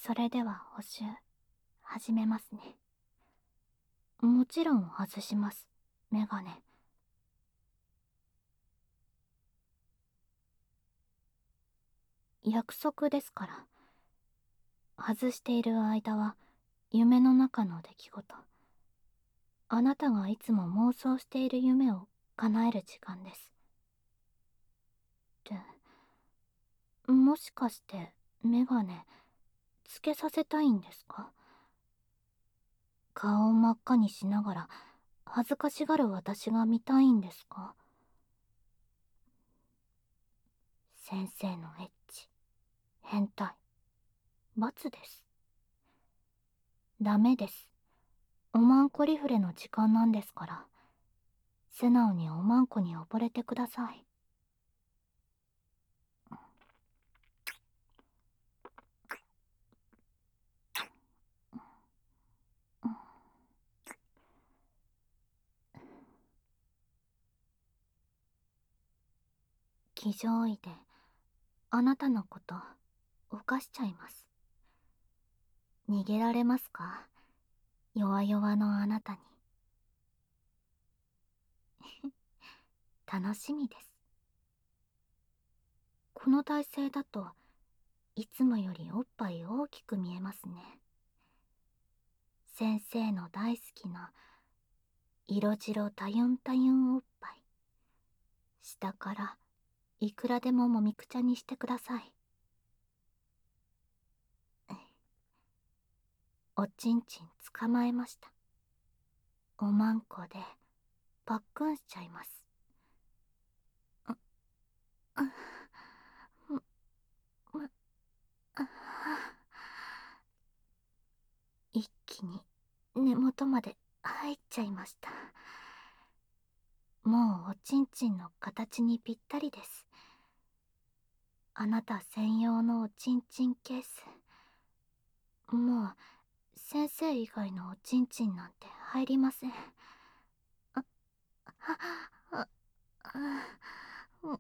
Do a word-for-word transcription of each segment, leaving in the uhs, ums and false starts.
それでは補習、始めますね。もちろん外します、メガネ。約束ですから。外している間は、夢の中の出来事。あなたがいつも妄想している夢を叶える時間です。で、もしかして、メガネ、つけさせたいんですか？顔を真っ赤にしながら、恥ずかしがる私が見たいんですか？先生のエッチ、変態、罰です。ダメです。おまんこリフレの時間なんですから。素直におまんこに溺れてください。気乗位で、あなたのこと、犯しちゃいます。逃げられますか？弱々のあなたに。楽しみです。この体勢だと、いつもよりおっぱい大きく見えますね。先生の大好きな、色白たゆんたゆんおっぱい。下から、いくらでももみくちゃにしてください。おちんちん捕まえました。おまんこで、パックンしちゃいます。一気に根元まで入っちゃいました。もうおちんちんの形にぴったりです。あなた専用のおちんちんケース。もう先生以外のおちんちんなんて入りません。あ、あ、あ、う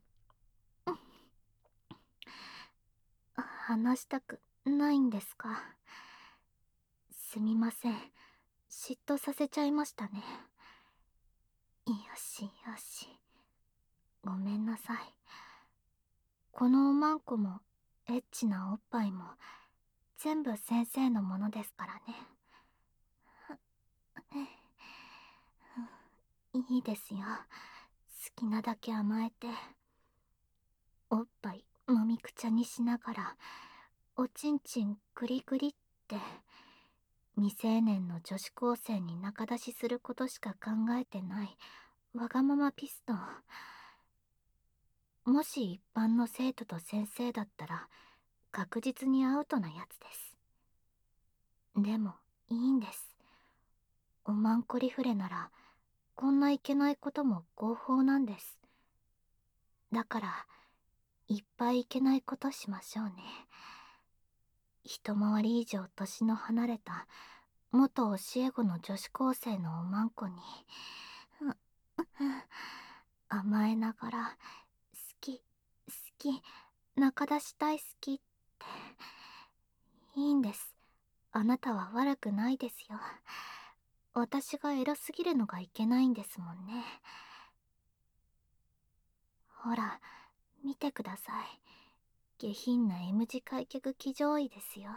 話したくないんですか？すみません。嫉妬させちゃいましたね。よしよし。ごめんなさい。このおまんこも、エッチなおっぱいも、全部先生のものですからね。いいですよ。好きなだけ甘えて。おっぱいもみくちゃにしながら、おちんちんグリグリって、未成年の女子高生に仲出しすることしか考えてないわがままピストン。もし一般の生徒と先生だったら確実にアウトなやつです。でもいいんです。おまんこリフレならこんないけないことも合法なんです。だからいっぱいいけないことしましょうね。一回り以上年の離れた元教え子の女子高生のおまんこに甘えながら好き好き仲出したい好きっていいんです。あなたは悪くないですよ。私がエロすぎるのがいけないんですもんね。ほら見てください。下品な M 字開脚騎乗位ですよ。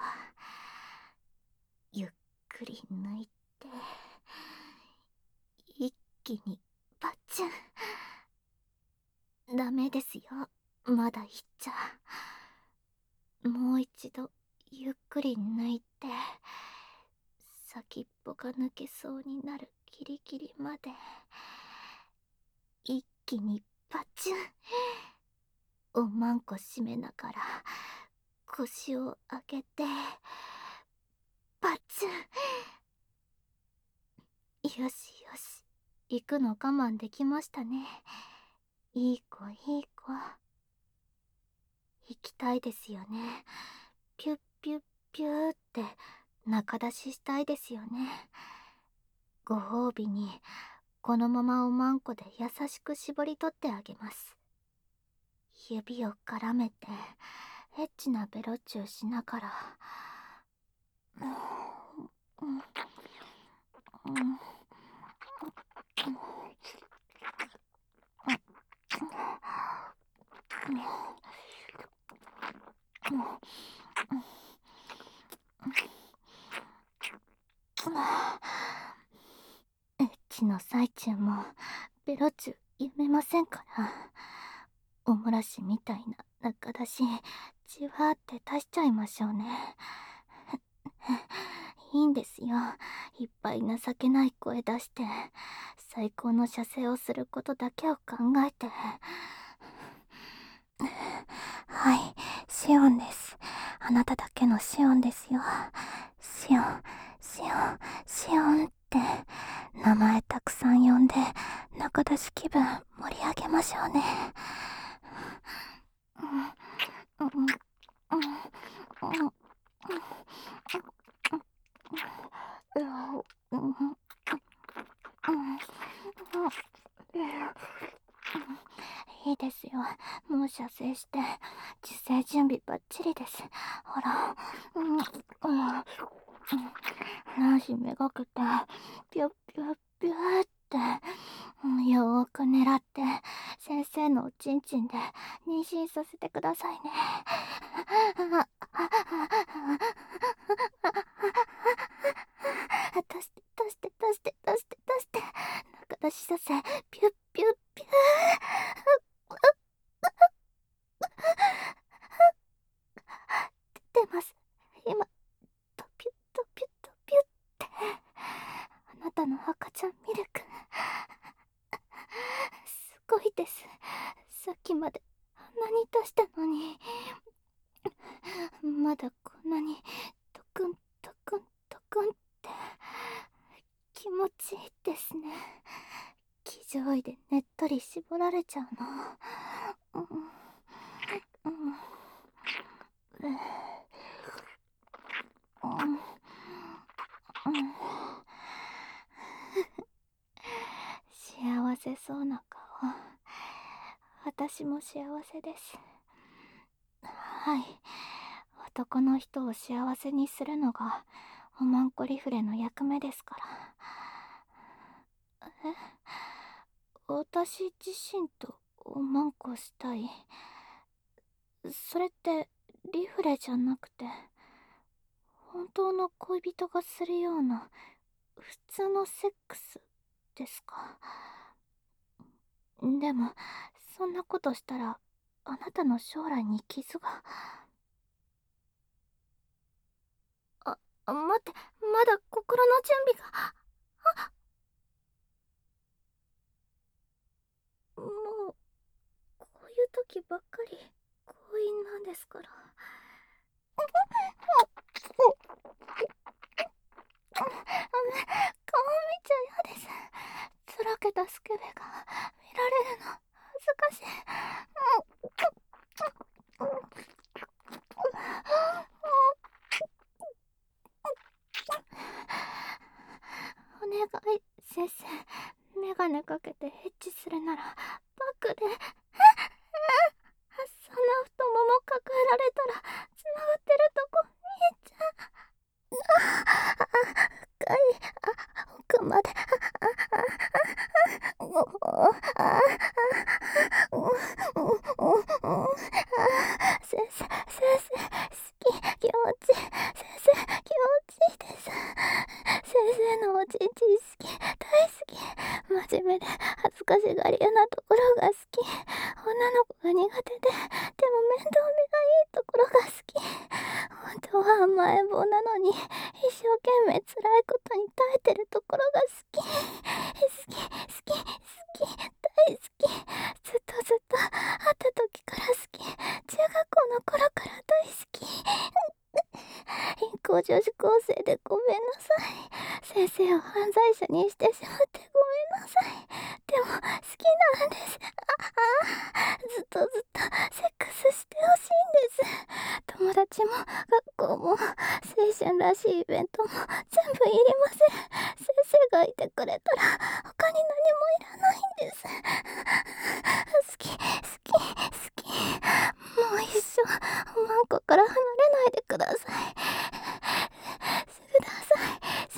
ゆっくり抜いて一気にパッチン。ダメですよ、まだいっちゃ。もう一度ゆっくり抜いて先っぽが抜けそうになるギリギリまで一気にパチン。おまんこ締めながら腰を上げてパチン。よしよし、行くの我慢できましたね。いい子いい子。行きたいですよね。ピュッピュッピューって仲出ししたいですよね。ご褒美にこのままおまんこで優しく絞り取ってあげます。指を絡めてエッチなベロチューしながらエッチの最中もベロチュやめませんから。おもらしみたいな中出しじわーって出しちゃいましょうね。いいんですよ。いっぱい情けない声出して最高の射精をすることだけを考えて。はい、シオンです。あなただけのシオンですよ。シオン、シオン、シオンって名前たくさん呼んで中出し気分盛り上げましょうね。いいですよ。もう射精して受精準備バッチリです。ほら、うんうん、卵子めがけてピュッピュッピュッって、うん、よーく狙って先生のおちんちんで妊娠させてくださいね。出して出して出して出して出して中出しさせピュッピュッピュッ。出ます。今トピュットピュットピュッって。あなたの赤ちゃんミルクすごいです。さっきまであんなに出したのにまだこんなにトクントクントクンって気持ちいいですね。気上位でねっとり絞られちゃうの。うんうんうん幸せそうな顔。私も幸せです。はい、男の人を幸せにするのがおまんこリフレの役目ですから。え、私自身とおまんこしたい。それってリフレじゃなくて本当の恋人がするような普通のセックスですか？でもそんなことしたらあなたの将来に傷が。あ、待って、まだ心の準備が。あ、もうこういう時ばっかり強引なんですから。顔見ちゃ嫌です。つらけたスケベが見られるの恥ずかしい。お願い先生、メガネかけてエッチするならバックで。そんな太もも抱えられたらつながってるとこ見えちゃう。深い、あ、奥まで。先生、先生、好き、気持ちいい。先生、気持ちいいです。先生のおちんちん好き、大好き。真面目で恥ずかしがり屋なところが好き。女の子が苦手で、でも面倒見がいいところが好き。本当は甘えん坊なのに一生懸命辛いことに耐えてるところが好き。好き、好き、好き、大好き。ずっとずっと会った時から好き。中学校の頃から大好き。貧困女子高生でごめんなさい。先生を犯罪者にしてしまってごめんなさい。でも好きなんです。ああ、ずっとずっとセックスしてほしいんです。友達も学校も青春らしいイベントも全部いりません。先生がいてくれたら他に何もいらないんです。好き、好き、好き。もう一生おまんこから離れないでください。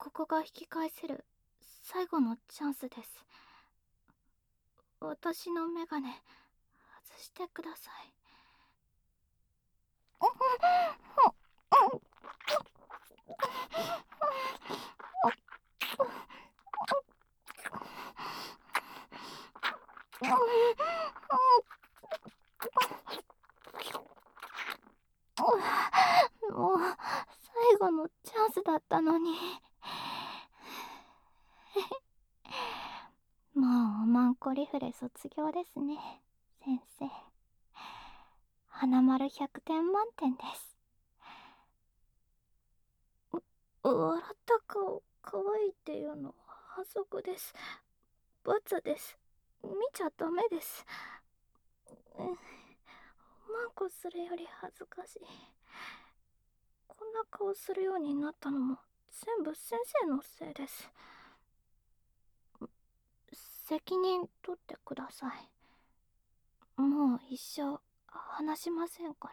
ここが引き返せる最後のチャンスです。私のメガネ外してください。もう最後のチャンスだったのに。もうおまんこリフレ卒業ですね、先生。花丸ひゃくてん満点です。う笑った顔可愛いっていうのは反則です。罰です。見ちゃダメです。マンコするより恥ずかしい。こんな顔するようになったのも全部先生のせいです。責任取ってください。もう一生話しませんから。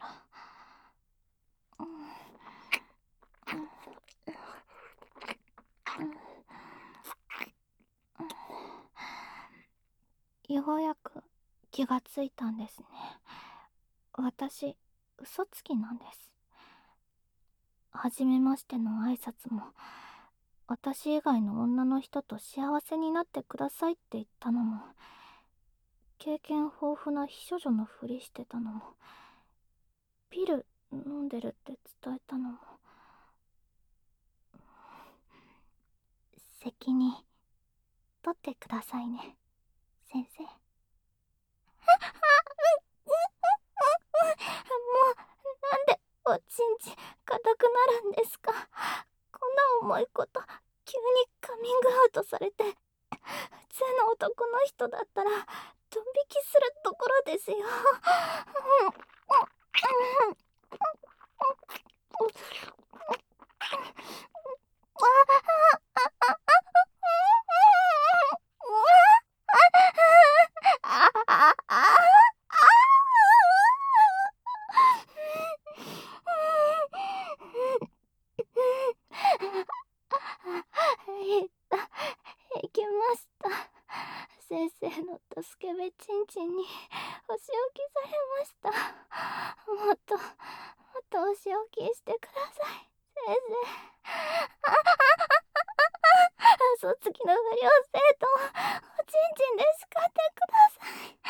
ようやく気がついたんですね。私、嘘つきなんです。初めましての挨拶も、私以外の女の人と幸せになってくださいって言ったのも、経験豊富な秘書女のふりしてたのも、ピル飲んでるって伝えたのも、責任取ってくださいね、先生。もうなんでおちんち硬くなるんですか。こんな重いこと急にカミングアウトされて、普通の男の人だったらドン引きするところですよ。いけました。先生の助けべちんちんにお仕置きされました。もっともっとお仕置きしてください、先生。嘘つきの不良生徒をおちんちんで叱ってください。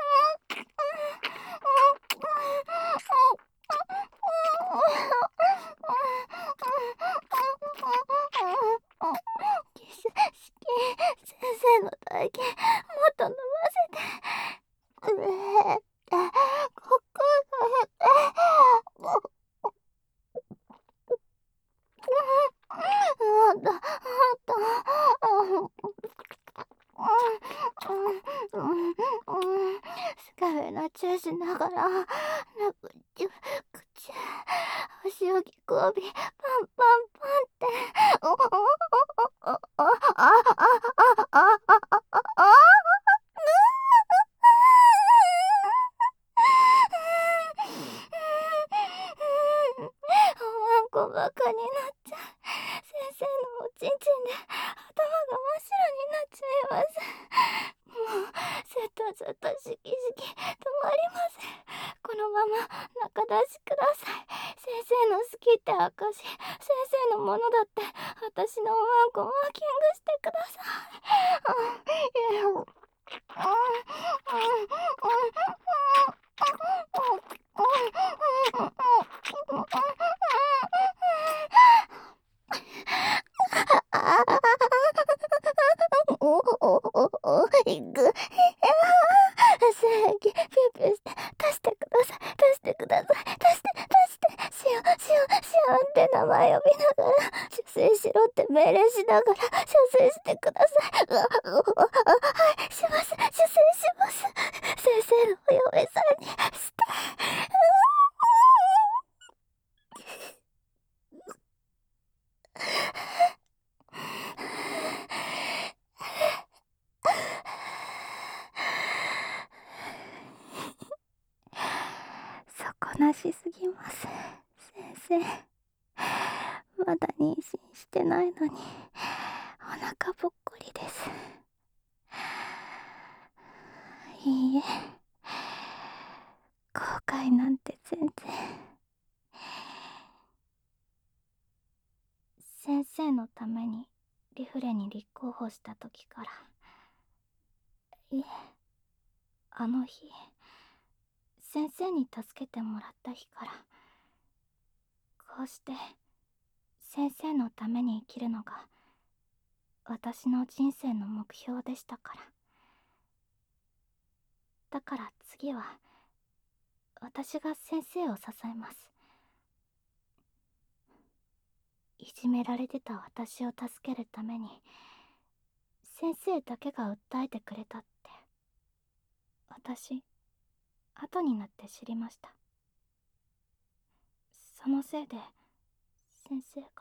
先生の体験もっと飲ませて。うえここがもっともっとスカフェのチューしながらなくちゅくちゅお仕置き交尾パンパンパンっておおおおおあああああああおわんこバカになっちゃう。先生のおちんちんで頭が真っ白になっちゃいます。もうずっとずっとしきしき止まりません。このまま中出しください。先生の好きって証、先生のものだって私のおわんこマーキングしてください。おおおおいく正義ピューピューして出してください、出してください、出して出してしようしようしようって名前呼びながら射精しろって命令しながら射精してください。うわうわはいします、射精します。先生のお嫁さんにして。底なしすぎます、先生。 まだ妊娠してないのにお腹ぽっこりです。いいえ、後悔なんて全然。先生のためにリフレに立候補した時から、いえ、あの日先生に助けてもらった日から、こうして先生のために生きるのが私の人生の目標でしたから。だから次は私が先生を支えます。いじめられてた私を助けるために先生だけが訴えてくれたって、私後になって知りました。そのせいで先生が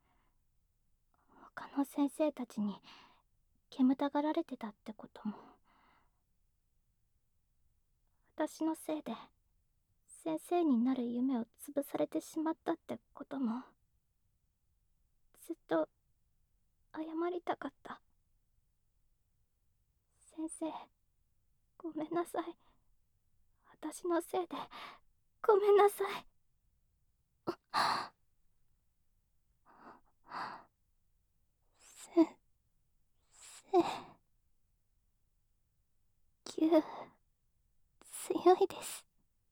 他の先生たちに煙たがられてたってことも、私のせいで先生になる夢を潰されてしまったってことも、ずっと謝りたかった。先生、ごめんなさい。私のせいでごめんなさい。先生、ぎゅう強いです。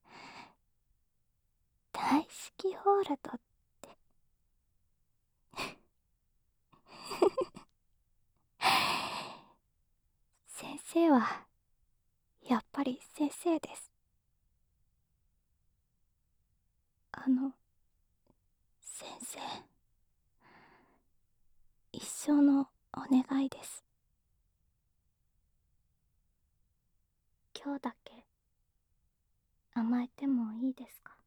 大好きホールドって。先生はやっぱり先生です。あの先生、一生のお願いです。今日だけ甘えてもいいですか？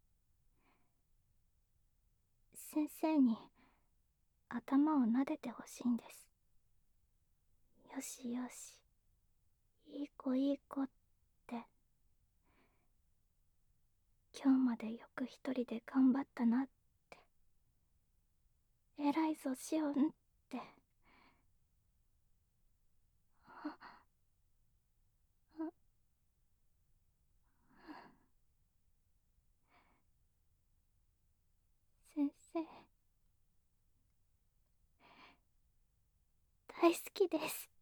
先生に頭を撫でてほしいんです。よしよし、いい子いい子って、今日までよく一人で頑張ったなって、偉いぞシオンって。ああ先生、大好きです。